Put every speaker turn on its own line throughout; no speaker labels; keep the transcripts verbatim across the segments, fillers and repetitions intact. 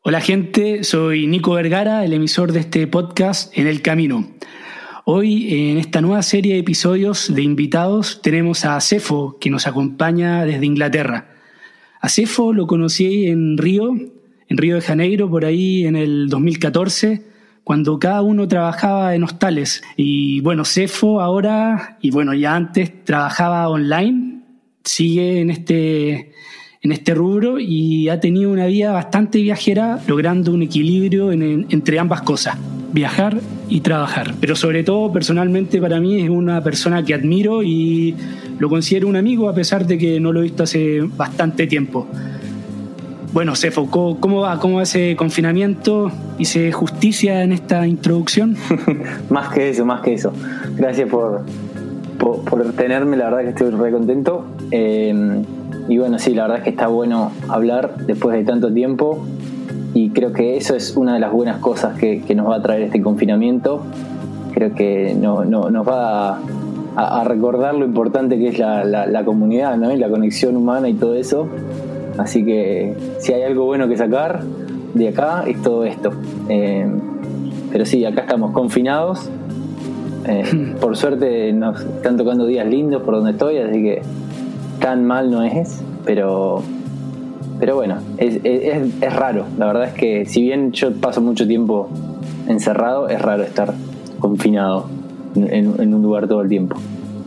Hola gente, soy Nico Vergara, el emisor de este podcast En el Camino. Hoy en esta nueva serie de episodios de invitados tenemos a Sefo, que nos acompaña desde Inglaterra. A Sefo lo conocí en Río, en Río de Janeiro, por ahí en el dos mil catorce, cuando cada uno trabajaba en hostales. Y bueno, Sefo ahora, y bueno, ya antes trabajaba online, sigue en este... en este rubro y ha tenido una vida bastante viajera, logrando un equilibrio en, en, entre ambas cosas, viajar y trabajar. Pero sobre todo, personalmente, para mí es una persona que admiro y lo considero un amigo, a pesar de que no lo he visto hace bastante tiempo. Bueno, Sefo, ¿cómo va? ¿Cómo va ese confinamiento? ¿Hice justicia en esta introducción?
Más que eso, más que eso. Gracias por, por, por tenerme, la verdad que estoy re contento. Eh, Y bueno, sí, la verdad es que está bueno hablar después de tanto tiempo y creo que eso es una de las buenas cosas que, que nos va a traer este confinamiento. Creo que no, no, nos va a, a recordar lo importante que es la, la, la comunidad, ¿no? Y la conexión humana y todo eso. Así que si hay algo bueno que sacar de acá es todo esto. Eh, pero sí, acá estamos confinados. Eh, por suerte nos están tocando días lindos por donde estoy, así que tan mal no es, pero pero bueno, es, es, es raro. La verdad es que si bien yo paso mucho tiempo encerrado, es raro estar confinado en, en un lugar todo el tiempo.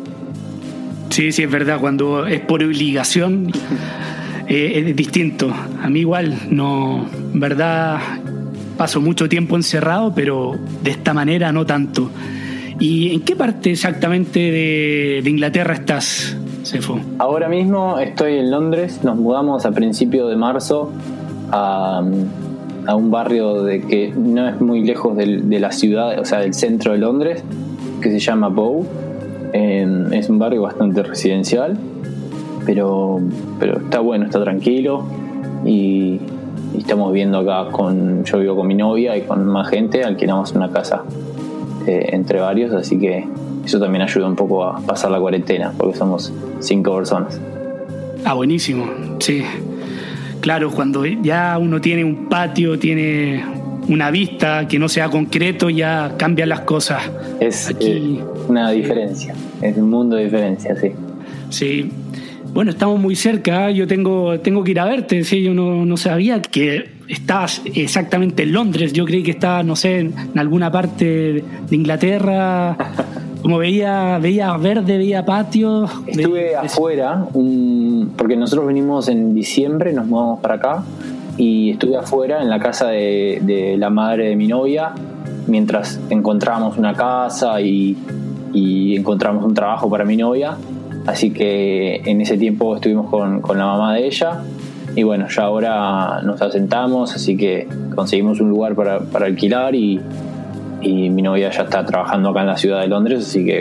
Sí, sí, es verdad, cuando es por obligación eh, es distinto. A mí igual, no, en verdad paso mucho tiempo encerrado, pero de esta manera no tanto. ¿Y en qué parte exactamente de, de Inglaterra estás, Sefo?
Ahora mismo estoy en Londres. Nos mudamos a principios de marzo a, a un barrio de que no es muy lejos de, de la ciudad, o sea, del centro de Londres, que se llama Bow. Eh, es un barrio bastante residencial, pero, pero está bueno, está tranquilo y, y estamos viviendo acá con, yo vivo con mi novia y con más gente, alquilamos una casa eh, entre varios, así que eso también ayuda un poco a pasar la cuarentena, porque somos cinco personas.
Ah, buenísimo, sí. Claro, cuando ya uno tiene un patio, tiene una vista que no sea concreto, ya cambian las cosas.
Es
Aquí,
eh, una diferencia, es un mundo de diferencia, sí.
Sí. Bueno, estamos muy cerca, yo tengo, tengo que ir a verte, ¿sí? Yo no, no sabía que estabas exactamente en Londres, yo creí que estabas, no sé, en alguna parte de Inglaterra. Como veía, veía verde, veía patios.
Estuve
de,
afuera, un, porque nosotros venimos en diciembre, nos mudamos para acá, y estuve afuera en la casa de, de la madre de mi novia, mientras encontrábamos una casa y, y encontramos un trabajo para mi novia. Así que en ese tiempo estuvimos con, con la mamá de ella. Y bueno, ya ahora nos asentamos, así que conseguimos un lugar para, para alquilar y... y mi novia ya está trabajando acá en la ciudad de Londres, así que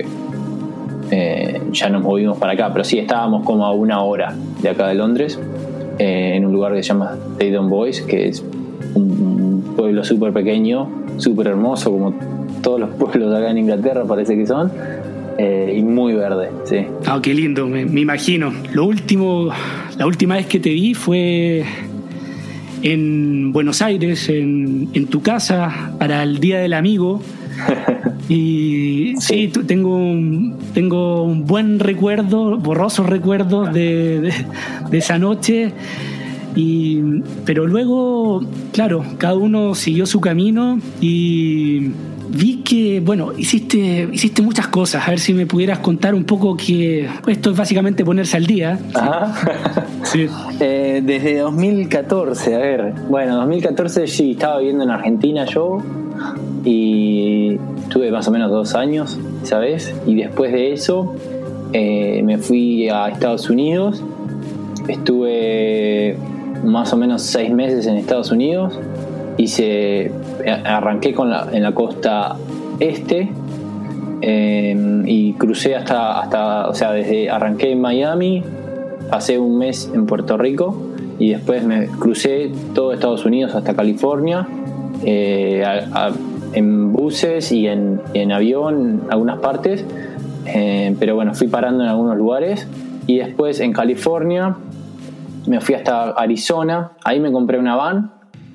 eh, ya nos movimos para acá, pero sí estábamos como a una hora de acá de Londres, eh, en un lugar que se llama Taydon Boys, que es un pueblo súper pequeño, súper hermoso, como todos los pueblos de acá en Inglaterra parece que son, eh, y muy verde, sí.
Ah, qué lindo, me, me imagino. Lo último, la última vez que te vi fue en Buenos Aires, en, en tu casa, para el Día del Amigo. Y sí, sí tengo, un, tengo un buen recuerdo, borrosos recuerdos de, de, de esa noche. Y, pero luego, claro, cada uno siguió su camino y vi que, bueno, hiciste, hiciste muchas cosas. A ver si me pudieras contar un poco, que esto es básicamente ponerse al día.
Ajá.
Sí.
Eh, desde dos mil catorce, a ver, bueno, dos mil catorce sí, estaba viviendo en Argentina yo y estuve más o menos dos años, ¿sabes? Y después de eso eh, me fui a Estados Unidos, estuve más o menos seis meses en Estados Unidos, hice, arranqué con la, en la costa este eh, y crucé hasta, hasta, o sea, desde arranqué en Miami, pasé un mes en Puerto Rico y después me crucé todo Estados Unidos hasta California, eh, a, a, en buses y en, en avión en algunas partes, eh, pero bueno, fui parando en algunos lugares y después en California me fui hasta Arizona, ahí me compré una van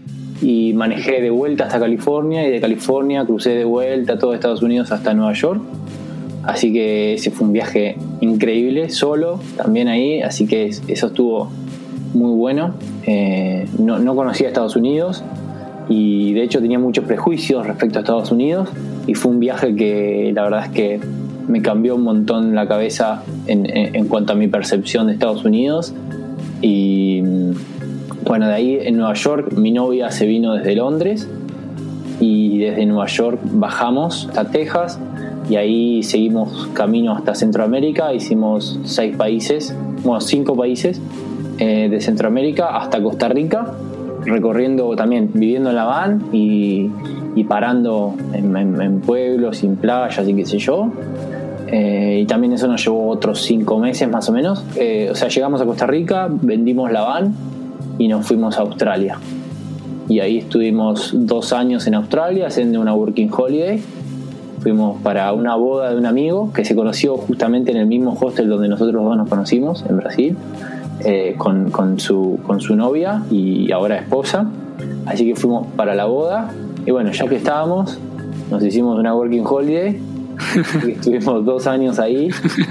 y manejé de vuelta hasta California, y de California crucé de vuelta a todo Estados Unidos hasta Nueva York. Así que ese fue un viaje increíble, solo también ahí, así que eso estuvo muy bueno. Eh, no, no conocía Estados Unidos y de hecho tenía muchos prejuicios respecto a Estados Unidos, y fue un viaje que la verdad es que me cambió un montón la cabeza en, en, en cuanto a mi percepción de Estados Unidos. Y bueno, de ahí en Nueva York mi novia se vino desde Londres, y desde Nueva York bajamos hasta Texas, y ahí seguimos camino hasta Centroamérica. Hicimos seis países, bueno, cinco países eh, de Centroamérica hasta Costa Rica, recorriendo también, viviendo en la van y, y parando en, en, en pueblos, en playas y qué sé yo. Eh, y también eso nos llevó otros cinco meses más o menos. Eh, o sea, llegamos a Costa Rica, vendimos la van y nos fuimos a Australia. Y ahí estuvimos dos años en Australia haciendo una working holiday. Fuimos para una boda de un amigo que se conoció justamente en el mismo hostel donde nosotros dos nos conocimos, en Brasil, eh, con, con, su, con su novia y ahora esposa. Así que fuimos para la boda. Y bueno, ya que estábamos, nos hicimos una working holiday. Y estuvimos dos años ahí.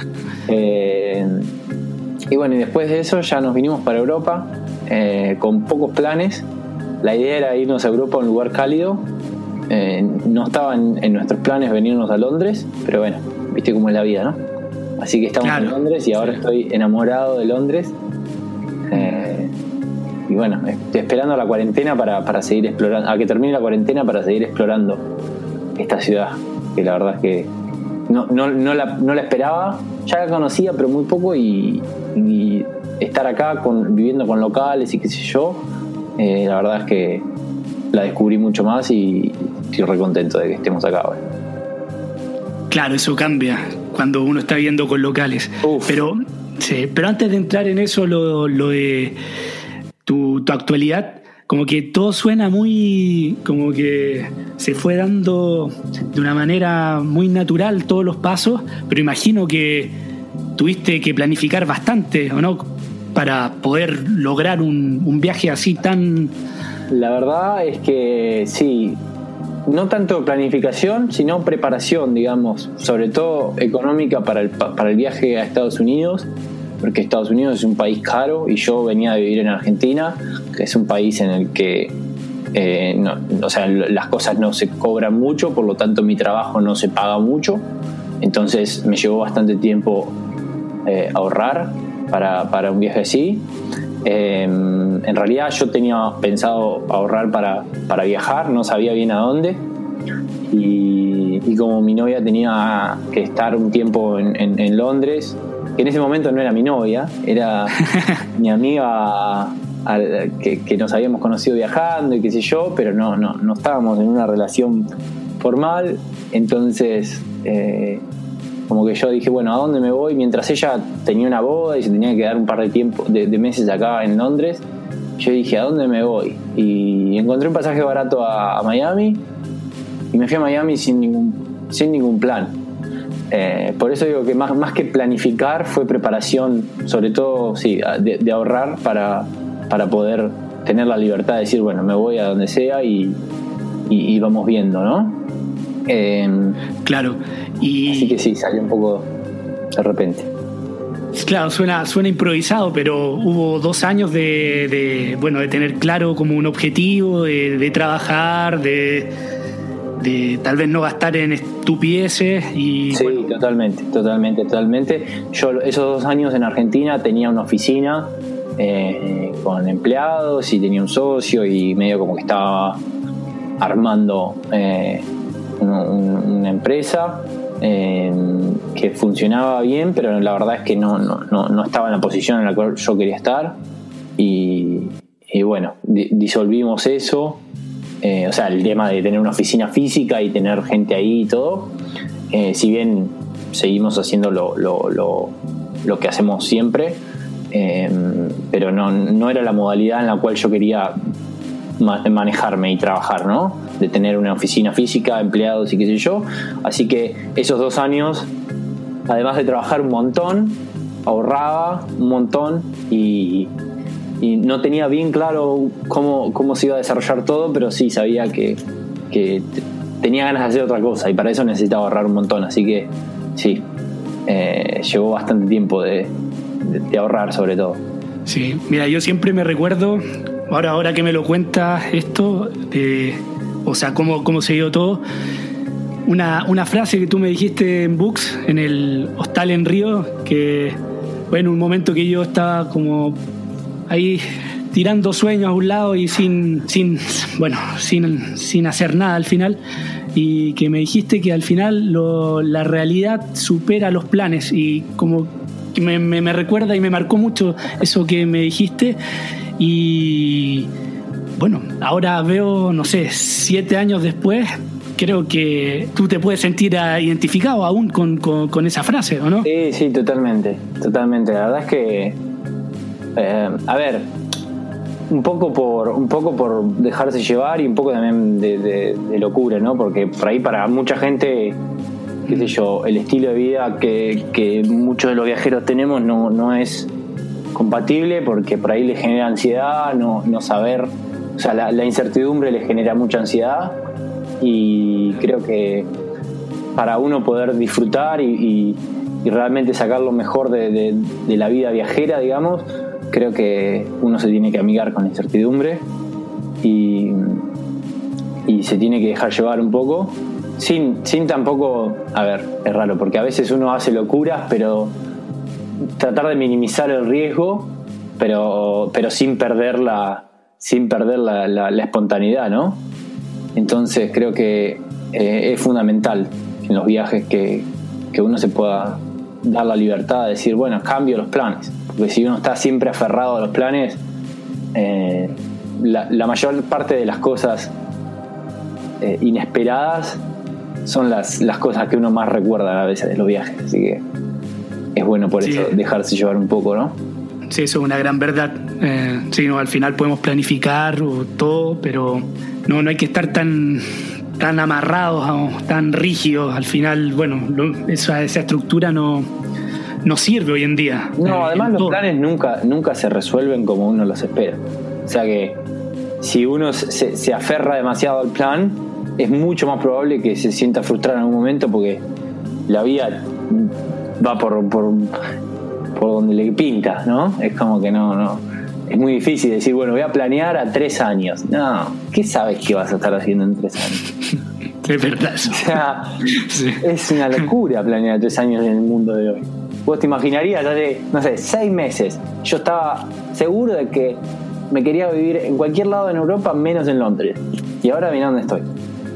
Eh, y bueno, y después de eso ya nos vinimos para Europa eh, con pocos planes. La idea era irnos a Europa, a un lugar cálido. Eh, no estaba en, en nuestros planes venirnos a Londres, pero bueno, viste cómo es la vida, ¿no? Así que estamos claro. en Londres, y ahora estoy enamorado de Londres. Eh, y bueno, estoy esperando la cuarentena para, para seguir explorando, a que termine la cuarentena para seguir explorando esta ciudad, que la verdad es que no, no, no, la, no la esperaba. Ya la conocía, pero muy poco, y, y estar acá con, viviendo con locales y qué sé yo, eh, la verdad es que la descubrí mucho más y estoy re contento de que estemos acá ahora.
Claro, eso cambia cuando uno está viviendo con locales. Uf. Pero sí, pero antes de entrar en eso, lo, lo de tu, tu actualidad, como que todo suena muy, como que se fue dando de una manera muy natural todos los pasos, pero imagino que tuviste que planificar bastante, ¿o no?, para poder lograr un, un viaje así tan...
La verdad es que sí, no tanto planificación, sino preparación, digamos, sobre todo económica para el, para el viaje a Estados Unidos, porque Estados Unidos es un país caro y yo venía de vivir en Argentina, que es un país en el que eh, no, o sea, las cosas no se cobran mucho, por lo tanto mi trabajo no se paga mucho, entonces me llevó bastante tiempo eh, ahorrar para, para un viaje así. Eh, en realidad yo tenía pensado ahorrar para, para viajar, no sabía bien a dónde, y, y como mi novia tenía que estar un tiempo en, en, en Londres, que en ese momento no era mi novia, era mi amiga al, que, que nos habíamos conocido viajando y qué sé yo, pero no, no, no estábamos en una relación formal, entonces eh, como que yo dije, bueno, ¿a dónde me voy? Mientras ella tenía una boda y se tenía que quedar un par de tiempo de, de meses acá en Londres, yo dije, ¿a dónde me voy? Y encontré un pasaje barato a, a Miami, y me fui a Miami sin ningún, sin ningún plan. Eh, por eso digo que más, más que planificar fue preparación, sobre todo sí, de, de ahorrar para, para poder tener la libertad de decir, bueno, me voy a donde sea y, y, y vamos viendo, ¿no? Eh,
claro. Y
así que sí, salió un poco de repente.
Claro, suena, suena improvisado, pero hubo dos años de, de bueno, de tener claro como un objetivo, de, de trabajar, de, de tal vez no gastar en estupideces y
sí,
bueno.
totalmente, totalmente, totalmente. Yo esos dos años en Argentina tenía una oficina eh, con empleados y tenía un socio y medio como que estaba armando eh, una, una empresa. Eh, que funcionaba bien, pero la verdad es que no, no, no, no estaba en la posición en la cual yo quería estar y, y bueno, di, disolvimos eso, eh, o sea, el tema de tener una oficina física y tener gente ahí y todo, eh, si bien seguimos haciendo lo, lo, lo, lo que hacemos siempre, eh, pero no, no era la modalidad en la cual yo quería manejarme y trabajar, ¿no? De tener una oficina física, empleados y qué sé yo. Así que esos dos años, además de trabajar un montón, ahorraba un montón y, y no tenía bien claro cómo, cómo se iba a desarrollar todo, pero sí sabía que, que tenía ganas de hacer otra cosa y para eso necesitaba ahorrar un montón, así que sí, eh, llevó bastante tiempo de, de, de ahorrar sobre todo.
Sí, mira, yo siempre me recuerdo, ahora, ahora que me lo cuentas esto, de, o sea, cómo, cómo se dio todo, una, una frase que tú me dijiste en Books, en el hostal en Río, que, bueno, un momento que yo estaba como ahí tirando sueños a un lado y sin, sin bueno, sin, sin hacer nada al final, y que me dijiste que al final lo, la realidad supera los planes, y como que me, me, me recuerda y me marcó mucho eso que me dijiste. Y bueno, ahora veo, no sé, siete años después, creo que tú te puedes sentir identificado aún con, con, con esa frase, ¿o no?
Sí, sí, totalmente, totalmente. La verdad es que, eh, a ver, un poco por un poco por dejarse llevar y un poco también de, de, de locura, ¿no? Porque por ahí para mucha gente, qué sé yo, el estilo de vida que, que muchos de los viajeros tenemos no, no es compatible, porque por ahí les genera ansiedad, no, no saber, o sea, la, la incertidumbre les genera mucha ansiedad, y creo que para uno poder disfrutar y, y, y realmente sacar lo mejor de, de, de la vida viajera, digamos, creo que uno se tiene que amigar con la incertidumbre y, y se tiene que dejar llevar un poco, sin, sin tampoco, a ver, es raro, porque a veces uno hace locuras, pero tratar de minimizar el riesgo, pero, pero sin perder la, sin perder la, la, la espontaneidad, ¿no? Entonces creo que eh, es fundamental en los viajes que, que uno se pueda dar la libertad de decir, bueno, cambio los planes, porque si uno está siempre aferrado a los planes, eh, la, la mayor parte de las cosas eh, inesperadas son las, las cosas que uno más recuerda a veces de los viajes, así que es bueno por sí. Eso dejarse llevar un poco, ¿no?
Sí, eso es una gran verdad. Eh, sí, no, al final podemos planificar todo, pero no, no hay que estar tan tan amarrados, tan rígidos. Al final, bueno, esa, esa estructura no, no sirve hoy en día.
No,
eh,
además los todo. planes nunca, nunca se resuelven como uno los espera. O sea que si uno se, se aferra demasiado al plan, es mucho más probable que se sienta frustrado en algún momento, porque la vida va por, por, por donde le pinta, ¿no? Es como que no, no. Es muy difícil decir, bueno, voy a planear a tres años. No, ¿qué sabes que vas a estar haciendo en tres años?
Es verdad eso.
O sea, sí. Es una locura planear tres años en el mundo de hoy. Vos te imaginarías, hace, no sé, seis meses, yo estaba seguro de que me quería vivir en cualquier lado en Europa, menos en Londres. Y ahora mirá dónde estoy.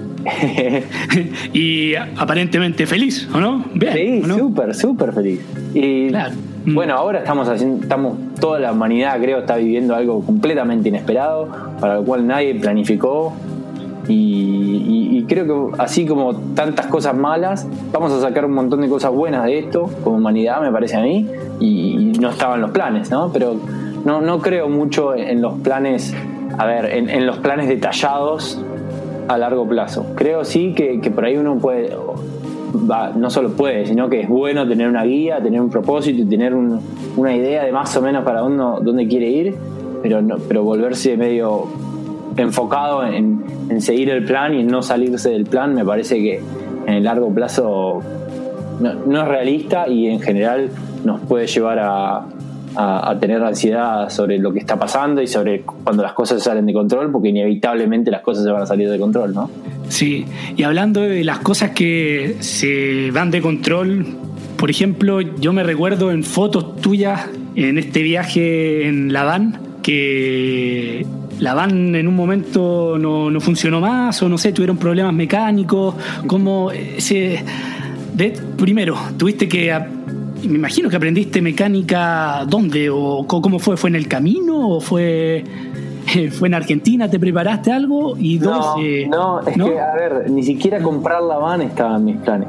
Y aparentemente feliz, ¿o no?
Bien, sí, ¿o no? súper, súper feliz. Y claro. Bueno, ahora estamos haciendo, estamos, toda la humanidad creo está viviendo algo completamente inesperado, para lo cual nadie planificó, y, y, y creo que así como tantas cosas malas, vamos a sacar un montón de cosas buenas de esto como humanidad, me parece a mí, y, y no estaban los planes, ¿no? Pero no, no creo mucho en los planes, a ver, en, en los planes detallados a largo plazo. Creo sí que, que por ahí uno puede, va, no solo puede, sino que es bueno tener una guía, tener un propósito y tener un, una idea de más o menos para uno dónde quiere ir, pero no, pero volverse medio enfocado en, en seguir el plan y no salirse del plan, me parece que en el largo plazo no, no es realista, y en general nos puede llevar a, a, a tener ansiedad sobre lo que está pasando y sobre cuando las cosas salen de control, porque inevitablemente las cosas se van a salir de control, ¿no?
Sí, y hablando de las cosas que se van de control, por ejemplo, yo me recuerdo en fotos tuyas en este viaje en la van, que la van en un momento no, no funcionó más, o no sé, tuvieron problemas mecánicos, como ese, de, primero, tuviste que, me imagino que aprendiste mecánica, ¿dónde? ¿O cómo fue? ¿Fue en el camino o fue... ¿Fue en Argentina? ¿Te preparaste algo? Y dos,
no,
eh,
no, es ¿no? que, a ver, ni siquiera comprar la van estaba en mis planes.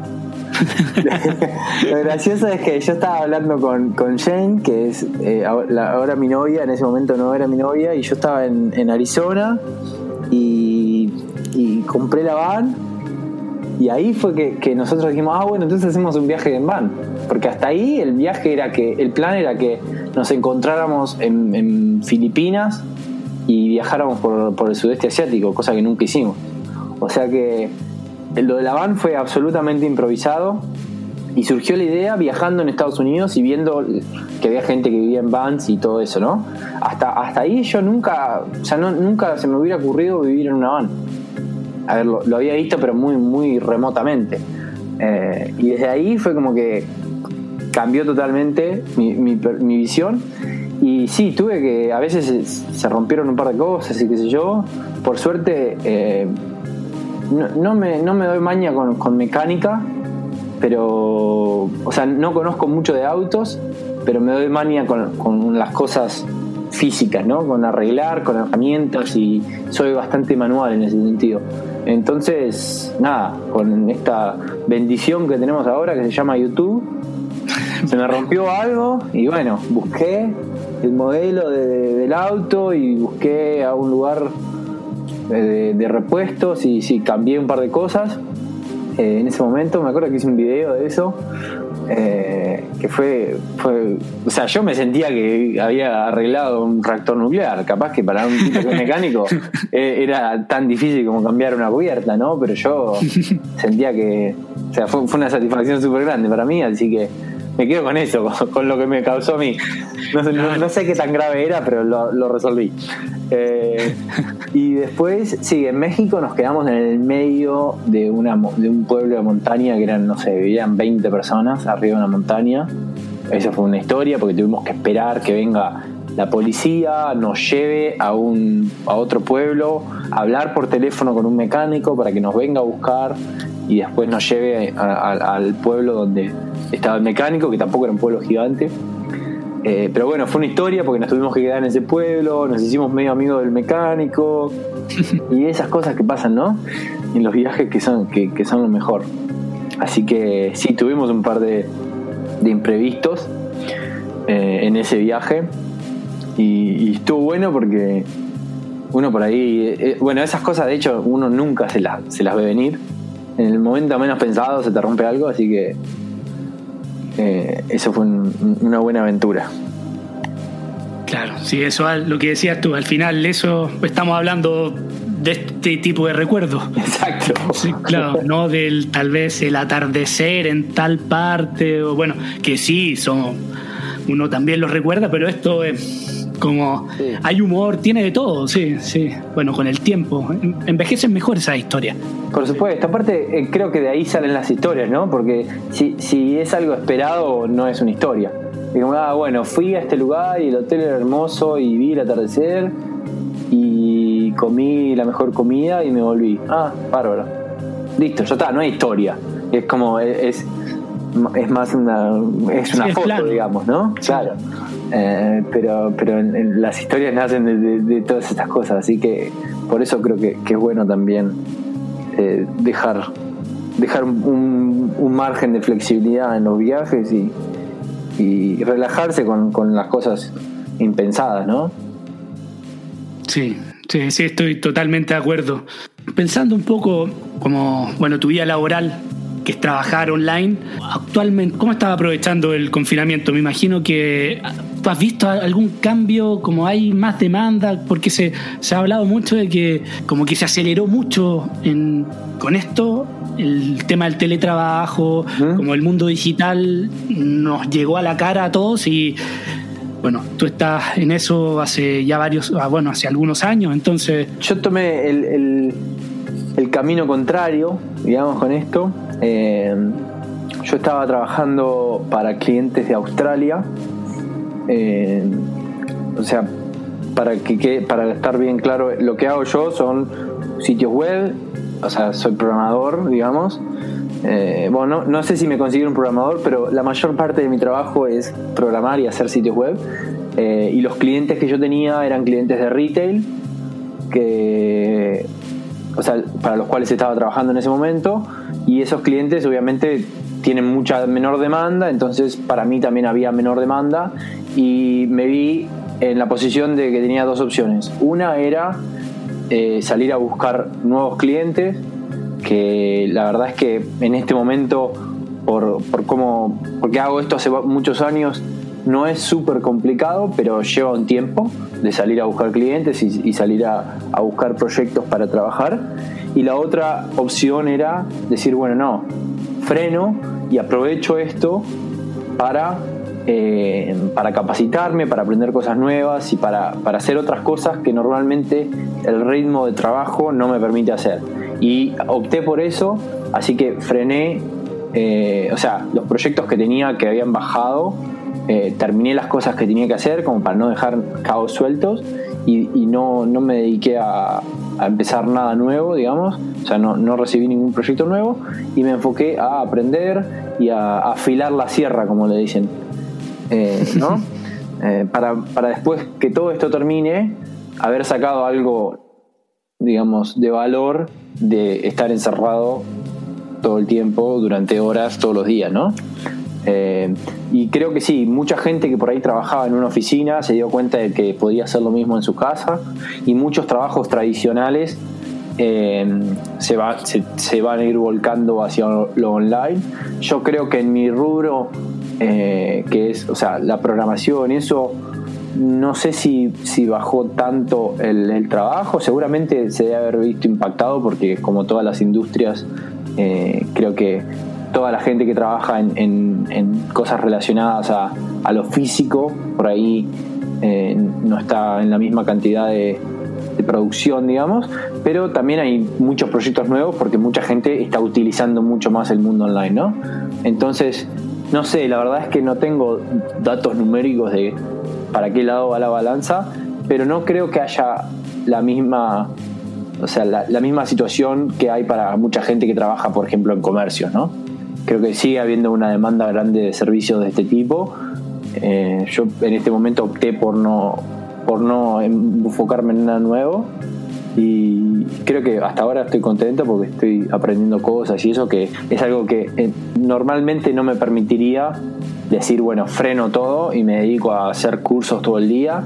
Lo gracioso es que yo estaba hablando con, con Jen, que es eh, ahora, ahora mi novia, en ese momento no era mi novia, y yo estaba en, en Arizona y, y compré la van, y ahí fue que, que nosotros dijimos, ah, bueno, entonces hacemos un viaje en van, porque hasta ahí el viaje era que, el plan era que nos encontráramos en, en Filipinas y viajáramos por, por el sudeste asiático, cosa que nunca hicimos. O sea que lo de la van fue absolutamente improvisado y surgió la idea viajando en Estados Unidos y viendo que había gente que vivía en vans y todo eso, ¿no? Hasta, hasta ahí yo nunca, o sea, no, nunca se me hubiera ocurrido vivir en una van. A ver, lo, lo había visto, pero muy, muy remotamente. Eh, y desde ahí fue como que cambió totalmente mi, mi, mi visión. Y sí, tuve que, a veces se, se rompieron un par de cosas y qué sé yo. Por suerte, eh, no, no, me, no me doy maña con, con mecánica, pero, o sea, no conozco mucho de autos, pero me doy maña con, con las cosas físicas, ¿no? Con arreglar, con herramientas, y soy bastante manual en ese sentido. Entonces, nada, con esta bendición que tenemos ahora que se llama YouTube, se me rompió algo y bueno, busqué el modelo de, de, del auto y busqué a un lugar de, de, de repuestos y sí, cambié un par de cosas. Eh, en ese momento me acuerdo que hice un video de eso, eh, que fue, fue, o sea, yo me sentía que había arreglado un reactor nuclear. Capaz que para un tipo que es mecánico eh, era tan difícil como cambiar una cubierta, ¿no? Pero yo sentía que, o sea, fue, fue una satisfacción súper grande para mí, así que me quedo con eso, con, con lo que me causó a mí. No, no, no sé qué tan grave era, pero lo, lo resolví. Eh, y después, sí, en México nos quedamos en el medio de, una, de un pueblo de montaña que eran, no sé, vivían veinte personas arriba de una montaña. Esa fue una historia porque tuvimos que esperar que venga la policía, nos lleve a, un, a otro pueblo, hablar por teléfono con un mecánico para que nos venga a buscar y después nos lleve a, a, al pueblo donde estaba el mecánico, que tampoco era un pueblo gigante. Eh, pero bueno, fue una historia porque nos tuvimos que quedar en ese pueblo, nos hicimos medio amigos del mecánico y esas cosas que pasan, ¿no? En los viajes que son, que, que son lo mejor. Así que sí, tuvimos un par de, de imprevistos eh, en ese viaje y, y estuvo bueno porque uno por ahí, eh, bueno, esas cosas de hecho uno nunca se las, se las ve venir. En el momento menos pensado se te rompe algo, así que Eh, eso fue un, una buena aventura.
Claro, sí, eso lo que decías tú, al final eso estamos hablando de este tipo de recuerdos.
Exacto.
Sí, claro, no del tal vez el atardecer en tal parte, o bueno, que sí, son, uno también los recuerda, pero esto es como, sí, hay humor, tiene de todo, sí, sí. Bueno, con el tiempo envejecen mejor esas historias.
Por supuesto, aparte eh, creo que de ahí salen las historias, ¿no? Porque si, si es algo esperado, no es una historia. Es como, ah, bueno, fui a este lugar y el hotel era hermoso y vi el atardecer y comí la mejor comida y me volví. Ah, bárbaro. Listo, ya está, no hay historia. Es como, es, es más una, es una sí, foto, es digamos, ¿no? Sí. Claro. Eh, pero pero en, en las historias nacen de, de, de todas estas cosas, así que por eso creo que, que es bueno también eh, dejar dejar un, un margen de flexibilidad en los viajes y, y relajarse con, con las cosas impensadas, ¿no?
Sí, sí, sí, estoy totalmente de acuerdo. Pensando un poco como, bueno, tu vida laboral, que es trabajar online, actualmente, ¿cómo estás aprovechando el confinamiento? Me imagino que tú has visto algún cambio, como hay más demanda, porque se, se ha hablado mucho de que como que se aceleró mucho en, con esto, el tema del teletrabajo, ¿Mm? Como el mundo digital nos llegó a la cara a todos y bueno, tú estás en eso hace ya varios, bueno, hace algunos años, entonces...
Yo tomé el, el, el camino contrario, digamos, con esto. Eh, yo estaba trabajando para clientes de Australia, eh, o sea, para que, que para estar bien claro, lo que hago yo son sitios web, o sea, soy programador, digamos. Eh, bueno, no, no sé si me considero un programador, pero la mayor parte de mi trabajo es programar y hacer sitios web. Eh, y los clientes que yo tenía eran clientes de retail, que, o sea, para los cuales estaba trabajando en ese momento. Y esos clientes obviamente tienen mucha menor demanda, entonces para mí también había menor demanda y me vi en la posición de que tenía dos opciones. Una era eh, salir a buscar nuevos clientes, que la verdad es que en este momento, por, por cómo, porque hago esto hace muchos años, no es súper complicado, pero lleva un tiempo de salir a buscar clientes y, y salir a, a buscar proyectos para trabajar. Y la otra opción era decir, bueno, no, freno y aprovecho esto para, eh, para capacitarme, para aprender cosas nuevas y para, para hacer otras cosas que normalmente el ritmo de trabajo no me permite hacer. Y opté por eso, así que frené, eh, o sea, los proyectos que tenía que habían bajado, eh, terminé las cosas que tenía que hacer como para no dejar cabos sueltos y, y no, no me dediqué a, a empezar nada nuevo, digamos, o sea, no, no recibí ningún proyecto nuevo y me enfoqué a aprender y a, a afilar la sierra, como le dicen, eh, ¿no? eh, para, para después que todo esto termine, haber sacado algo, digamos, de valor de estar encerrado todo el tiempo, durante horas, todos los días, ¿no? Eh, y creo que sí, mucha gente que por ahí trabajaba en una oficina se dio cuenta de que podía hacer lo mismo en su casa, y muchos trabajos tradicionales eh, se, va, se, se van a ir volcando hacia lo online. Yo creo que en mi rubro, eh, que es, o sea, la programación, eso, no sé si, si bajó tanto el, el trabajo. Seguramente se debe haber visto impactado porque, como todas las industrias, eh, creo que toda la gente que trabaja en, en, en cosas relacionadas a, a lo físico, por ahí eh, no está en la misma cantidad de, de producción, digamos, pero también hay muchos proyectos nuevos porque mucha gente está utilizando mucho más el mundo online, ¿no? Entonces, no sé, la verdad es que no tengo datos numéricos de para qué lado va la balanza, pero no creo que haya la misma, o sea, la, la misma situación que hay para mucha gente que trabaja, por ejemplo, en comercio, ¿no? Creo que sigue habiendo una demanda grande de servicios de este tipo. Eh, yo en este momento opté por no, por no enfocarme en nada nuevo, y creo que hasta ahora estoy contento porque estoy aprendiendo cosas y eso, que es algo que eh, normalmente no me permitiría decir, bueno, freno todo y me dedico a hacer cursos todo el día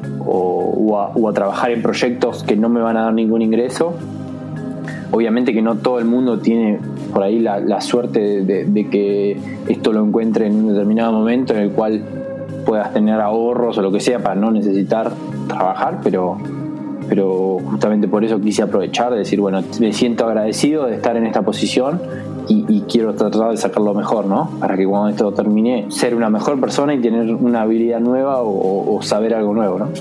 o, o, a, o a trabajar en proyectos que no me van a dar ningún ingreso. Obviamente que no todo el mundo tiene por ahí la, la suerte de, de, de que esto lo encuentre en un determinado momento en el cual puedas tener ahorros o lo que sea para no necesitar trabajar, pero, pero justamente por eso quise aprovechar de decir, bueno, me siento agradecido de estar en esta posición y, y quiero tratar de sacarlo mejor, ¿no? Para que cuando esto termine, ser una mejor persona y tener una habilidad nueva o, o saber algo nuevo, ¿no?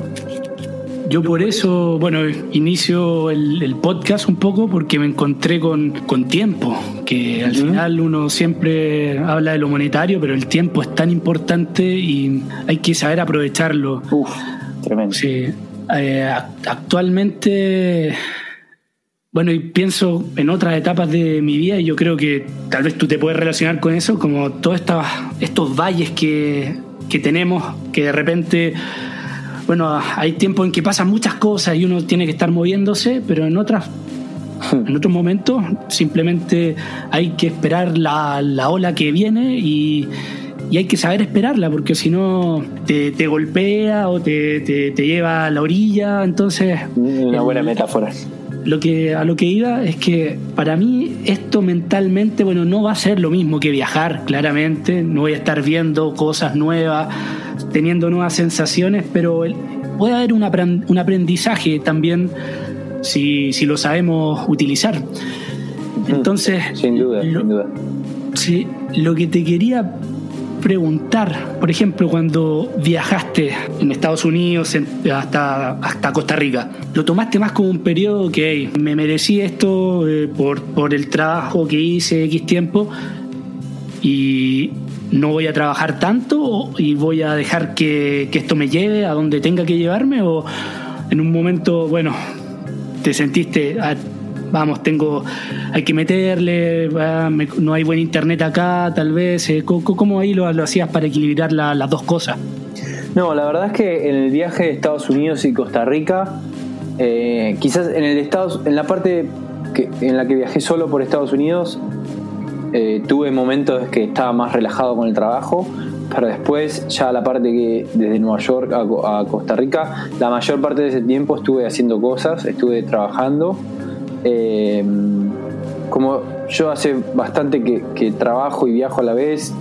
Yo por eso, bueno, inicio el, el podcast un poco porque me encontré con, con tiempo, que al uh-huh. final uno siempre habla de lo monetario, pero el tiempo es tan importante y hay que saber aprovecharlo.
Uf, tremendo.
Sí, eh, actualmente, bueno, y pienso en otras etapas de mi vida y yo creo que tal vez tú te puedes relacionar con eso, como todos estos, estos valles que, que tenemos, que de repente... Bueno, hay tiempos en que pasan muchas cosas y uno tiene que estar moviéndose, pero en otras, en otros momentos simplemente hay que esperar la, la ola que viene y, y hay que saber esperarla, porque si no te, te golpea o te, te, te lleva a la orilla. Entonces,
una buena el, metáfora.
Lo que, a lo que iba es que para mí esto mentalmente, bueno, no va a ser lo mismo que viajar, claramente. No voy a estar viendo cosas nuevas, teniendo nuevas sensaciones, pero puede haber un, aprend- un aprendizaje también si, si lo sabemos utilizar. Entonces,
sin duda,
lo,
sin duda.
Sí, lo que te quería preguntar, por ejemplo, cuando viajaste en Estados Unidos en, hasta, hasta Costa Rica, ¿lo tomaste más como un periodo que hey, me merecí esto eh, por, por el trabajo que hice X tiempo y no voy a trabajar tanto y voy a dejar que, que esto me lleve a donde tenga que llevarme? ¿O en un momento, bueno, te sentiste... Ah, vamos, tengo, hay que meterle, ah, me, no hay buen internet acá, tal vez, eh, ¿cómo ahí lo, lo hacías para equilibrar la, las dos cosas?
No, la verdad es que en el viaje de Estados Unidos y Costa Rica, eh, quizás en el Estados, en la parte que, en la que viajé solo por Estados Unidos, eh, tuve momentos que estaba más relajado con el trabajo, pero después ya la parte que desde Nueva York a, a Costa Rica, la mayor parte de ese tiempo estuve haciendo cosas, estuve trabajando. Eh, como yo hace bastante que, que trabajo y viajo a la vez,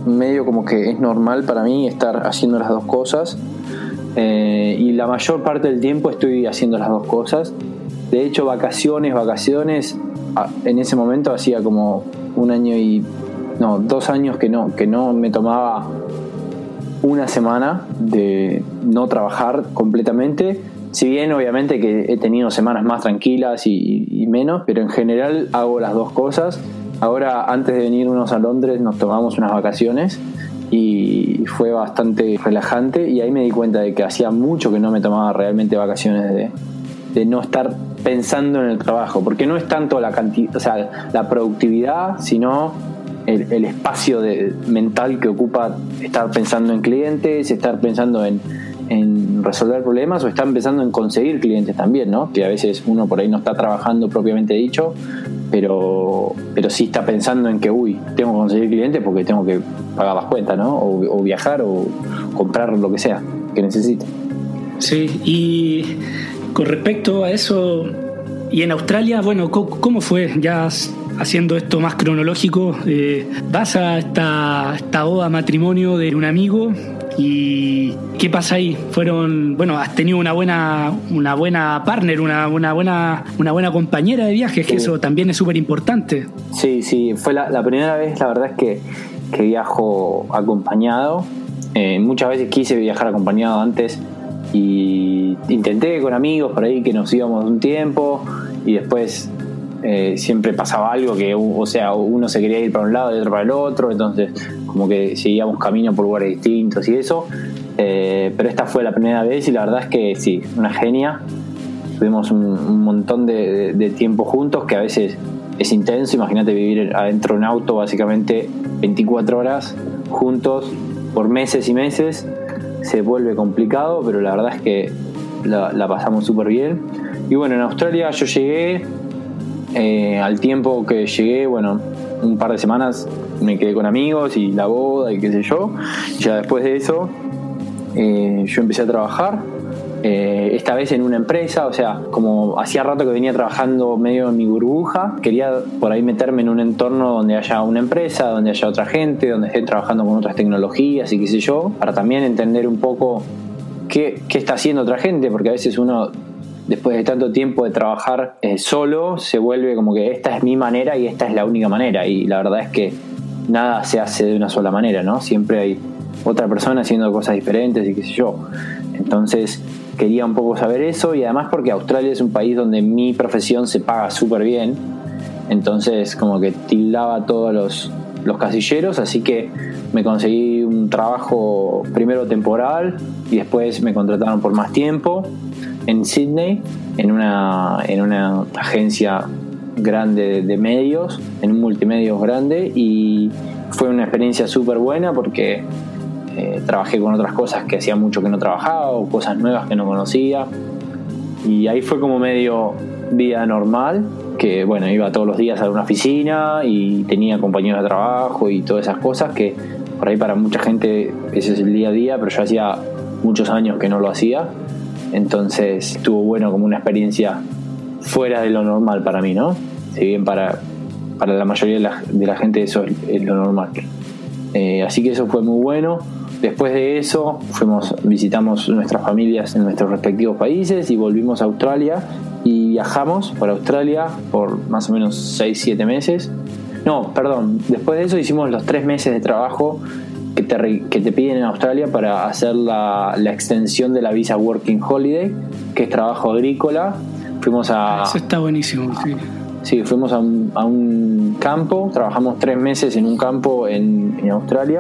medio como que es normal para mí estar haciendo las dos cosas, eh, y la mayor parte del tiempo estoy haciendo las dos cosas. De hecho, vacaciones, vacaciones, en ese momento hacía como un año y no, dos años que no, que no me tomaba una semana de no trabajar completamente. Si bien obviamente que he tenido semanas más tranquilas y, y menos, pero en general hago las dos cosas. Ahora, antes de venirnos a Londres, nos tomamos unas vacaciones y fue bastante relajante, y ahí me di cuenta de que hacía mucho que no me tomaba realmente vacaciones de, de no estar pensando en el trabajo, porque no es tanto la cantidad, o sea, la productividad, sino el, el espacio de, mental que ocupa estar pensando en clientes, estar pensando en, en resolver problemas, o estar pensando en conseguir clientes también, ¿no? Que a veces uno por ahí no está trabajando propiamente dicho, pero, pero sí está pensando en que, uy, tengo que conseguir clientes porque tengo que pagar las cuentas, ¿no? O, o viajar o comprar lo que sea que necesite.
Sí, y con respecto a eso, y en Australia, bueno, ¿cómo fue? Ya haciendo esto más cronológico, eh, vas a esta, esta boda, matrimonio de un amigo, ¿y qué pasa ahí? Fueron, bueno, has tenido una buena, una buena partner, una, una buena, una buena compañera de viajes, sí. Que eso también es súper importante.
Sí, sí, fue la, la primera vez, la verdad es que, que viajo acompañado. Eh, muchas veces quise viajar acompañado antes y intenté con amigos por ahí que nos íbamos un tiempo, y después eh, siempre pasaba algo que, o sea, uno se quería ir para un lado y otro para el otro, entonces como que seguíamos camino por lugares distintos y eso, eh, pero esta fue la primera vez y la verdad es que sí, una genia. Tuvimos un, un montón de, de, de tiempo juntos, que a veces es intenso. Imagínate vivir adentro de un auto básicamente veinticuatro horas juntos por meses y meses, se vuelve complicado, pero la verdad es que la, la pasamos súper bien. Y bueno, en Australia yo llegué, eh, al tiempo que llegué, bueno, un par de semanas me quedé con amigos y la boda y qué sé yo. Ya después de eso eh, yo empecé a trabajar, eh, esta vez en una empresa, o sea, como hacía rato que venía trabajando medio en mi burbuja, quería por ahí meterme en un entorno donde haya una empresa, donde haya otra gente, donde esté trabajando con otras tecnologías y qué sé yo, para también entender un poco qué, qué está haciendo otra gente, porque a veces uno, después de tanto tiempo de trabajar eh, solo, se vuelve como que esta es mi manera y esta es la única manera, y la verdad es que nada se hace de una sola manera, ¿no? Siempre hay otra persona haciendo cosas diferentes y qué sé yo. Entonces quería un poco saber eso, y además porque Australia es un país donde mi profesión se paga súper bien, entonces como que tildaba todos los, los casilleros, así que me conseguí un trabajo primero temporal y después me contrataron por más tiempo en Sydney, en una, en una agencia grande de, de medios, en un multimedios grande, y fue una experiencia súper buena porque eh, trabajé con otras cosas que hacía mucho que no trabajaba, o cosas nuevas que no conocía, y ahí fue como medio vida normal, que bueno, iba todos los días a una oficina y tenía compañeros de trabajo y todas esas cosas que por ahí para mucha gente ese es el día a día, pero yo hacía muchos años que no lo hacía, entonces estuvo bueno como una experiencia fuera de lo normal para mí, ¿no? Si bien para, para la mayoría de la, de la gente eso es, es lo normal. Eh, así que eso fue muy bueno. Después de eso fuimos, visitamos nuestras familias en nuestros respectivos países y volvimos a Australia y viajamos por Australia por más o menos seis siete meses. No, perdón, después de eso hicimos los tres meses de trabajo que te, que te piden en Australia para hacer la, la extensión de la visa Working Holiday, que es trabajo agrícola. Fuimos a...
Eso está buenísimo, sí.
Sí, fuimos a un, a un campo, trabajamos tres meses en un campo en, en Australia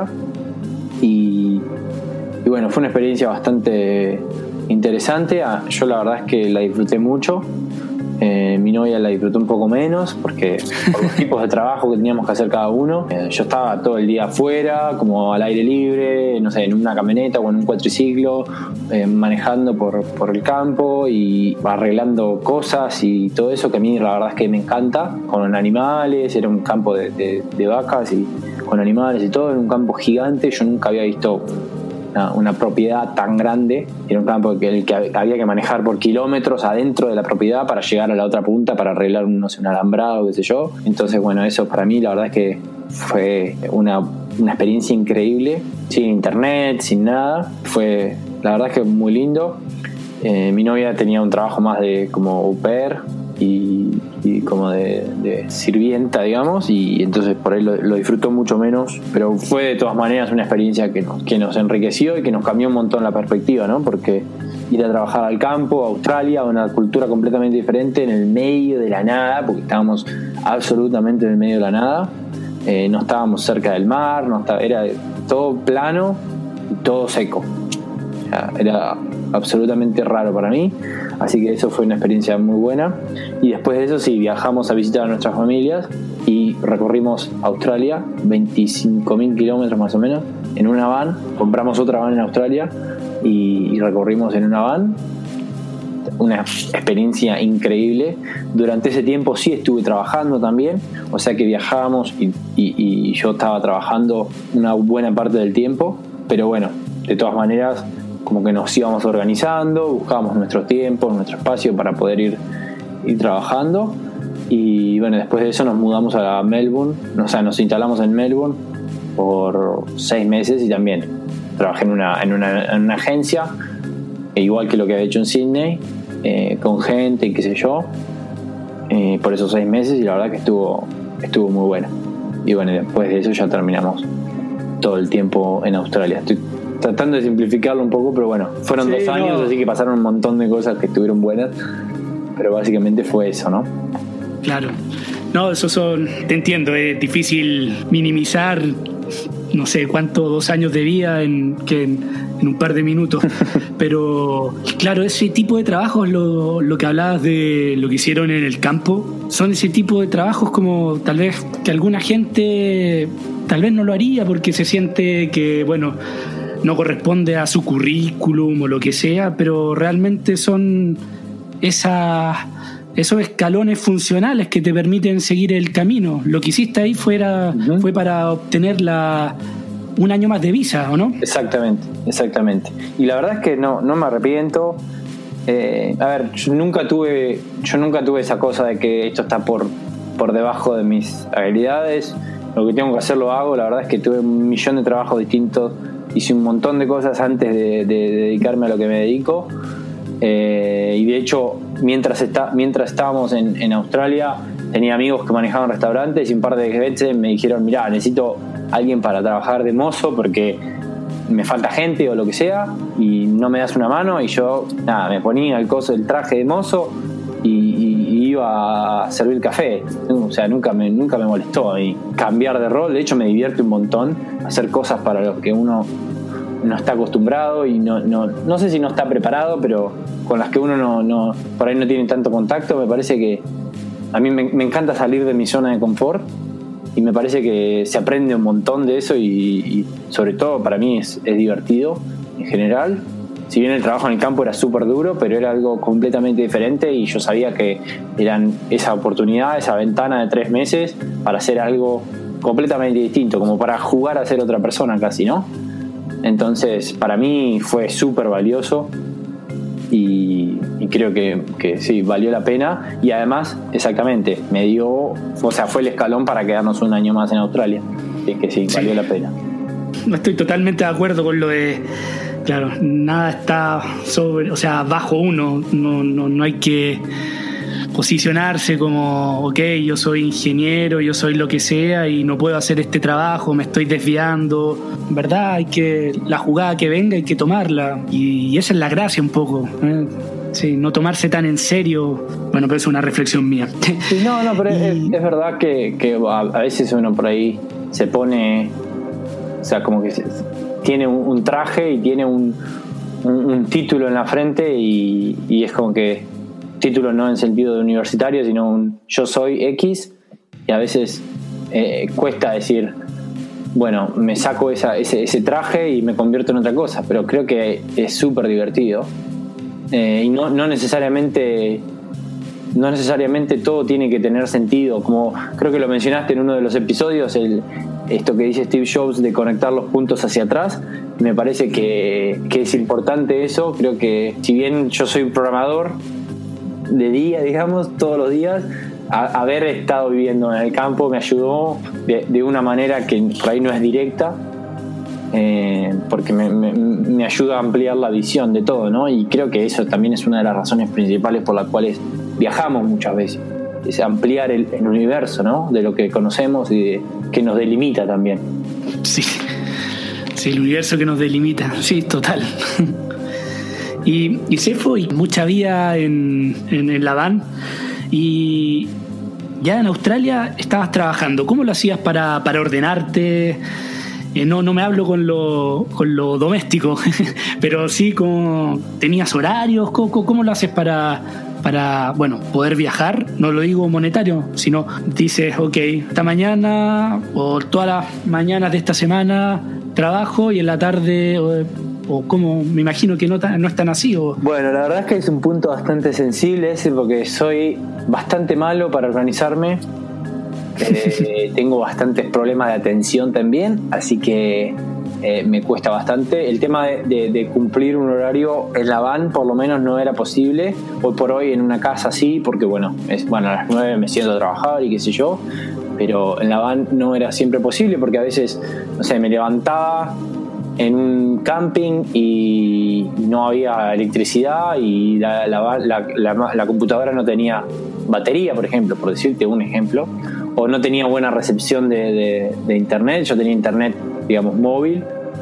y, y bueno, fue una experiencia bastante interesante. Yo la verdad es que la disfruté mucho. Eh, mi novia la disfrutó un poco menos porque por los tipos de trabajo que teníamos que hacer cada uno. Eh, yo estaba todo el día afuera, como al aire libre, no sé, en una camioneta o en un cuatriciclo, eh, manejando por, por el campo y arreglando cosas y todo eso que a mí la verdad es que me encanta, con animales. Era un campo de, de, de vacas y con animales y todo, en un campo gigante. Yo nunca había visto Una, una propiedad tan grande. Era un campo que, que había que manejar por kilómetros adentro de la propiedad para llegar a la otra punta para arreglar un, no sé, un alambrado, qué sé yo. Entonces bueno, eso para mí la verdad es que fue una una experiencia increíble, sin internet, sin nada. Fue, la verdad es que muy lindo. Eh, mi novia tenía un trabajo más de como au pair y, y como de, de sirvienta, digamos, y entonces por ahí lo, lo disfrutó mucho menos, pero fue de todas maneras una experiencia que nos, que nos enriqueció y que nos cambió un montón la perspectiva, ¿no? Porque ir a trabajar al campo, a Australia, una cultura completamente diferente, en el medio de la nada, porque estábamos absolutamente en el medio de la nada, eh, no estábamos cerca del mar, no estaba, era todo plano y todo seco. O sea, era absolutamente raro para mí, así que eso fue una experiencia muy buena. Y después de eso sí, viajamos a visitar a nuestras familias y recorrimos Australia, veinticinco mil kilómetros más o menos, en una van. Compramos otra van en Australia y, y recorrimos en una van. Una experiencia increíble. Durante ese tiempo sí estuve trabajando también, o sea que viajábamos y, y, y yo estaba trabajando una buena parte del tiempo, pero bueno, de todas maneras como que nos íbamos organizando, buscábamos nuestro tiempo, nuestro espacio para poder ir, ir trabajando. Y bueno, después de eso nos mudamos a Melbourne, o sea, nos instalamos en Melbourne por seis meses y también trabajé en una, en una, en una agencia, igual que lo que había hecho en Sydney, eh, con gente y qué sé yo, eh, por esos seis meses, y la verdad que estuvo, estuvo muy bueno. Y bueno, después de eso ya terminamos todo el tiempo en Australia. Estoy tratando de simplificarlo un poco, pero bueno, fueron sí, dos años, no. Así que pasaron un montón de cosas que estuvieron buenas, pero básicamente fue eso, ¿no?
Claro. No, eso son, te entiendo, es difícil minimizar, no sé cuánto, dos años de vida en, que en, en un par de minutos, pero claro, ese tipo de trabajos, lo, lo que hablabas de lo que hicieron en el campo, son ese tipo de trabajos como tal vez que alguna gente tal vez no lo haría porque se siente que, bueno, no corresponde a su currículum o lo que sea, pero realmente son esas, esos escalones funcionales que te permiten seguir el camino. Lo que hiciste ahí fuera, uh-huh. fue para obtener la, un año más de visa, ¿o no?
Exactamente, exactamente. Y la verdad es que no, no me arrepiento. Eh, a ver, yo nunca tuve, yo nunca tuve esa cosa de que esto está por, por debajo de mis habilidades. Lo que tengo que hacer lo hago. La verdad es que tuve un millón de trabajos distintos. Hice un montón de cosas antes de, de, de dedicarme a lo que me dedico, eh, y de hecho mientras, está, mientras estábamos en, en Australia tenía amigos que manejaban restaurantes y un par de veces me dijeron, mirá, necesito alguien para trabajar de mozo porque me falta gente o lo que sea y no me das una mano, y yo nada, me ponía el coso del traje de mozo y, y, y iba a servir café. O sea, nunca me, nunca me molestó a mí cambiar de rol. De hecho me divierte un montón hacer cosas para los que uno no está acostumbrado y no, no, no sé si no está preparado, pero con las que uno no, no por ahí no tiene tanto contacto. Me parece que a mí me, me encanta salir de mi zona de confort y me parece que se aprende un montón de eso y, y sobre todo para mí es, es divertido en general. Si bien el trabajo en el campo era súper duro, pero era algo completamente diferente y yo sabía que eran esa oportunidad, esa ventana de tres meses para hacer algo completamente distinto, como para jugar a ser otra persona casi, ¿no? Entonces para mí fue súper valioso y, y creo que, que sí, valió la pena, y además, exactamente, me dio, o sea, fue el escalón para quedarnos un año más en Australia. Así que sí, valió sí. la pena.
Estoy totalmente de acuerdo con lo de, claro, nada está sobre, o sea, bajo uno, no, no, no hay que posicionarse como, ok, yo soy ingeniero, yo soy lo que sea y no puedo hacer este trabajo, me estoy desviando. En verdad, hay que, la jugada que venga hay que tomarla, y, y esa es la gracia un poco, ¿eh? Sí, no tomarse tan en serio. Bueno, pero es una reflexión mía.
Sí, no, no, pero y... es, es verdad que, que a, a veces uno por ahí se pone, o sea, como que se, tiene un, un traje y tiene un, un, un título en la frente y, y es como que título no en sentido de universitario, sino un yo soy X, y a veces eh, cuesta decir, bueno, me saco esa, ese, ese traje y me convierto en otra cosa, pero creo que es súper divertido, eh, y no, no necesariamente no necesariamente todo tiene que tener sentido, como creo que lo mencionaste en uno de los episodios, el, esto que dice Steve Jobs de conectar los puntos hacia atrás. Me parece que, que es importante eso. Creo que si bien yo soy un programador de día, digamos, todos los días, a, haber estado viviendo en el campo me ayudó de, de una manera que por ahí no es directa, eh, porque me, me, me ayuda a ampliar la visión de todo, ¿no? Y creo que eso también es una de las razones principales por las cuales viajamos muchas veces, es ampliar el, el universo, ¿no? De lo que conocemos y de, que nos delimita también.
Sí, sí, el universo que nos delimita, sí, total. Y, y Sefo, y mucha vida en, en, en la van, y ya en Australia estabas trabajando. ¿Cómo lo hacías para, para ordenarte? Eh, no, no me hablo con lo, con lo doméstico, pero sí como tenías horarios. ¿Cómo, cómo lo haces para, para, bueno, poder viajar? No lo digo monetario, sino dices, ok, esta mañana o todas las mañanas de esta semana trabajo y en la tarde... O, o como me imagino que no, no es tan así. O...
Bueno, la verdad es que es un punto bastante sensible ese, porque soy bastante malo para organizarme. Eh, tengo bastantes problemas de atención también, así que eh, me cuesta bastante. El tema de, de, de cumplir un horario en la van por lo menos no era posible. Hoy por hoy en una casa sí, porque bueno, es, bueno, a las nueve me siento a trabajar y qué sé yo, pero en la van no era siempre posible, porque a veces, no sé, me levantaba en un camping y no había electricidad y la, la, la, la, la computadora no tenía batería, por ejemplo, por decirte un ejemplo, o no tenía buena recepción de, de, de internet. Yo tenía internet, digamos, móvil,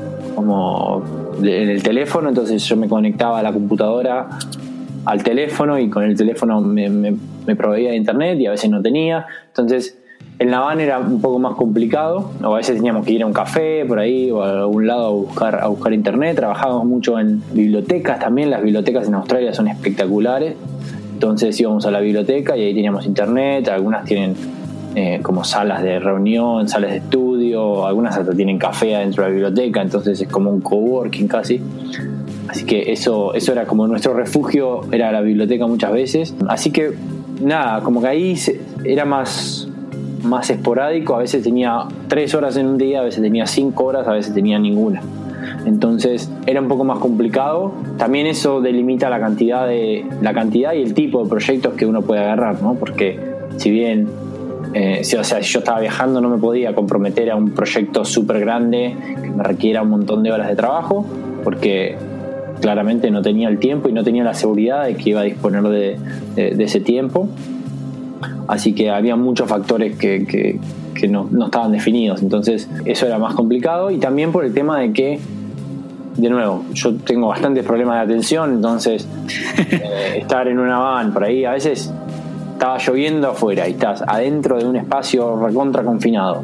como en el teléfono, entonces yo me conectaba a la computadora al teléfono y con el teléfono me, me, me proveía de internet y a veces no tenía. Entonces en la van era un poco más complicado, o a veces teníamos que ir a un café por ahí o a algún lado a buscar, a buscar internet. Trabajábamos mucho en bibliotecas también. Las bibliotecas en Australia son espectaculares, entonces íbamos a la biblioteca y ahí teníamos internet. Algunas tienen eh, como salas de reunión, salas de estudio, algunas hasta tienen café adentro de la biblioteca, entonces es como un coworking casi. Así que eso, eso era como nuestro refugio, era la biblioteca muchas veces. Así que nada, como que ahí se, era más... más esporádico. A veces tenía tres horas en un día, a veces tenía cinco horas, a veces tenía ninguna. Entonces era un poco más complicado. También eso delimita la cantidad de la cantidad y el tipo de proyectos que uno puede agarrar, ¿no? Porque si bien eh, si, o sea, si yo estaba viajando, no me podía comprometer a un proyecto súper grande que me requiera un montón de horas de trabajo, porque claramente no tenía el tiempo y no tenía la seguridad de que iba a disponer de, de, de ese tiempo. Así que había muchos factores que, que, que no, no estaban definidos, entonces eso era más complicado. Y también por el tema de que, de nuevo, yo tengo bastantes problemas de atención, entonces eh, estar en una van por ahí, a veces estaba lloviendo afuera y estás adentro de un espacio recontra confinado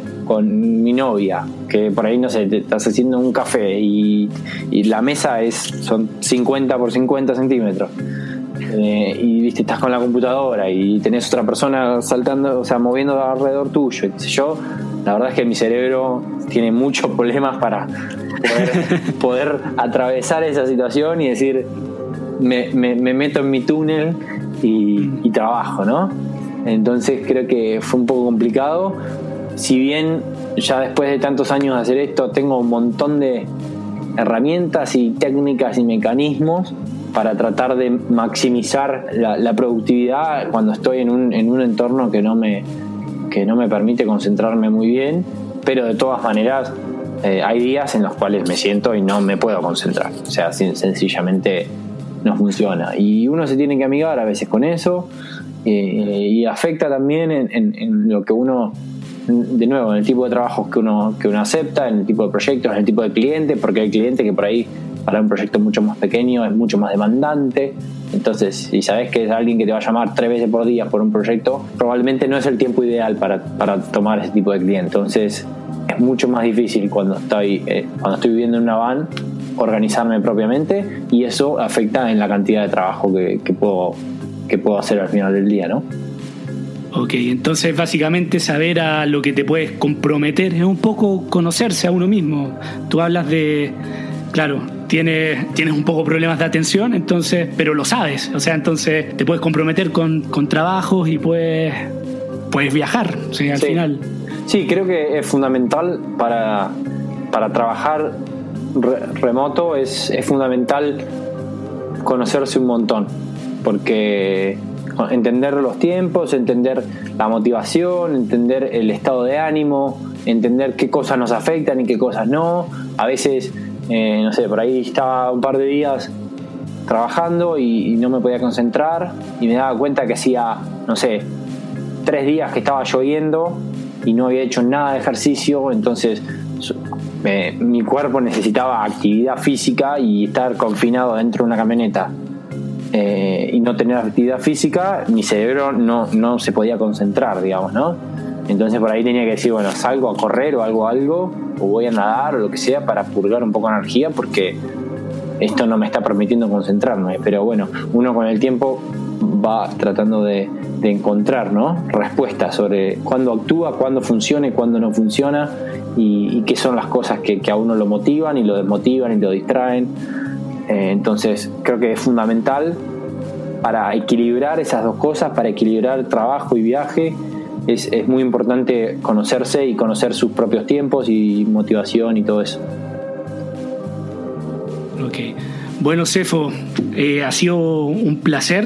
con mi novia, que por ahí, no sé, te estás haciendo un café y, y la mesa es son cincuenta por cincuenta centímetros. Eh, y viste, estás con la computadora y tenés otra persona saltando, o sea, moviendo alrededor tuyo, y qué sé yo. La verdad es que mi cerebro tiene muchos problemas para poder, poder atravesar esa situación y decir, me, me, me meto en mi túnel y, y trabajo, ¿no? Entonces creo que fue un poco complicado. Si bien ya después de tantos años de hacer esto tengo un montón de herramientas y técnicas y mecanismos para tratar de maximizar la, la productividad cuando estoy en un, en un entorno que no me, que no me permite concentrarme muy bien, pero de todas maneras eh, hay días en los cuales me siento y no me puedo concentrar, o sea, sencillamente no funciona, y uno se tiene que amigar a veces con eso, eh, y afecta también en, en, en lo que uno, de nuevo, en el tipo de trabajos que uno, que uno acepta, en el tipo de proyectos, en el tipo de cliente, porque hay clientes que por ahí para un proyecto mucho más pequeño es mucho más demandante. Entonces, si sabes que es alguien que te va a llamar tres veces por día por un proyecto, probablemente no es el tiempo ideal para, para tomar ese tipo de cliente. Entonces es mucho más difícil cuando estoy, eh, cuando estoy viviendo en una van organizarme propiamente, y eso afecta en la cantidad de trabajo que, que, puedo, que puedo hacer al final del día, ¿no?
Ok, entonces básicamente saber a lo que te puedes comprometer es un poco conocerse a uno mismo. Tú hablas de, claro, tienes, tienes un poco problemas de atención, entonces, pero lo sabes, o sea, entonces te puedes comprometer con, con trabajos y puedes, puedes viajar, o sea, al
sí.
final.
Sí, creo que es fundamental para, para trabajar re, remoto, es, es fundamental conocerse un montón, porque entender los tiempos, entender la motivación, entender el estado de ánimo, entender qué cosas nos afectan y qué cosas no. A veces, eh, no sé, por ahí estaba un par de días trabajando y, y no me podía concentrar y me daba cuenta que hacía, no sé, tres días que estaba lloviendo y no había hecho nada de ejercicio, entonces eh, mi cuerpo necesitaba actividad física y estar confinado dentro de una camioneta eh, y no tener actividad física, mi cerebro no, no se podía concentrar, digamos, ¿no? Entonces por ahí tenía que decir, bueno, salgo a correr o algo, algo, o voy a nadar o lo que sea para purgar un poco de energía porque esto no me está permitiendo concentrarme. Pero bueno, uno con el tiempo va tratando de, de encontrar, ¿no?, respuestas sobre cuándo actúa, cuándo funciona y cuándo no funciona, y, y qué son las cosas que, que a uno lo motivan y lo desmotivan y lo distraen. Eh, entonces creo que es fundamental para equilibrar esas dos cosas, para equilibrar trabajo y viaje. Es, es muy importante conocerse y conocer sus propios tiempos y motivación y todo eso.
Ok. Bueno, Sefo, eh, ha sido un placer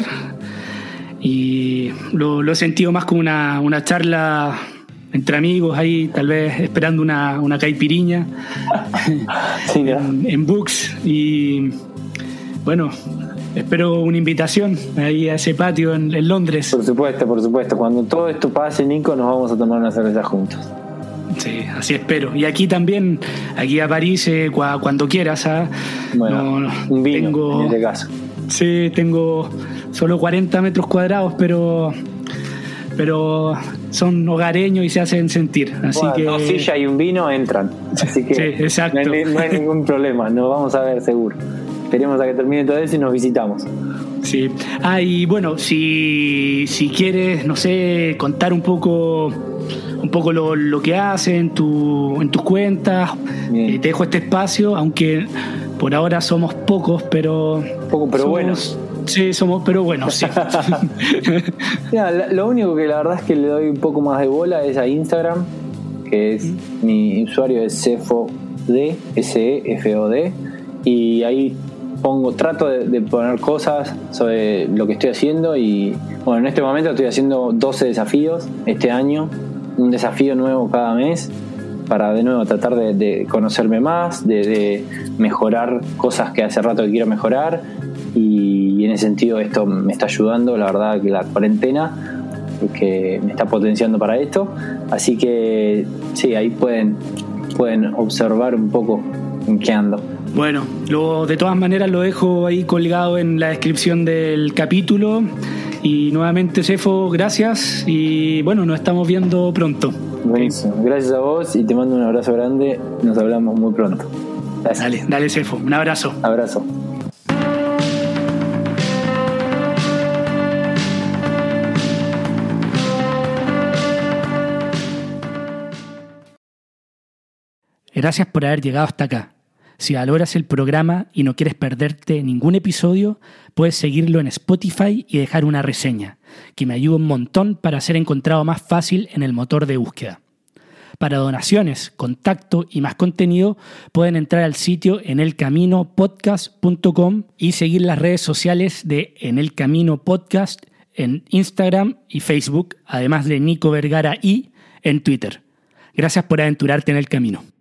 y lo, lo he sentido más como una, una charla entre amigos ahí, tal vez esperando una, una caipiriña sí, ¿no? en, en Books. Y bueno, espero una invitación ahí a ese patio en, en Londres.
Por supuesto, por supuesto. Cuando todo esto pase, Nico, nos vamos a tomar una cerveza juntos.
Sí, así espero. Y aquí también, aquí a París, eh, cua, cuando quieras. ¿Ah?
Bueno, no, no, un vino tengo, en este caso.
Sí, tengo solo cuarenta metros cuadrados, pero pero son hogareños y se hacen sentir. Así bueno, que
dos sillas y un vino entran. Así que
sí, exacto.
No, hay, no hay ningún problema. Nos vamos a ver seguro. Esperemos a que termine todo eso y nos visitamos.
Sí. Ah, y bueno, si, si quieres, no sé, contar un poco un poco lo, lo que haces en, tu, en tus cuentas, eh, te dejo este espacio, aunque por ahora somos pocos, pero...
Poco, pero
somos,
buenos.
Sí, somos, pero buenos, sí.
Mira, lo único que la verdad es que le doy un poco más de bola es a Instagram, que es, ¿Mm? mi usuario es sefod, S E F O D, y ahí pongo, trato de, de poner cosas sobre lo que estoy haciendo. Y bueno, en este momento estoy haciendo doce desafíos este año, un desafío nuevo cada mes, para de nuevo tratar de, de conocerme más, de, de mejorar cosas que hace rato que quiero mejorar, y, y en ese sentido esto me está ayudando, la verdad, que la cuarentena que me está potenciando para esto. Así que sí, ahí pueden, pueden observar un poco en qué ando.
Bueno, lo, de todas maneras lo dejo ahí colgado en la descripción del capítulo. Y nuevamente, Sefo, gracias. Y bueno, nos estamos viendo pronto.
Buenísimo. Gracias a vos y te mando un abrazo grande. Nos hablamos muy pronto. Gracias.
Dale, dale, Sefo. Un abrazo.
Abrazo.
Gracias por haber llegado hasta acá. Si valoras el programa y no quieres perderte ningún episodio, puedes seguirlo en Spotify y dejar una reseña, que me ayuda un montón para ser encontrado más fácil en el motor de búsqueda. Para donaciones, contacto y más contenido, pueden entrar al sitio en el camino podcast punto com y seguir las redes sociales de En el Camino Podcast en Instagram y Facebook, además de Nico Vergara y en Twitter. Gracias por aventurarte en el camino.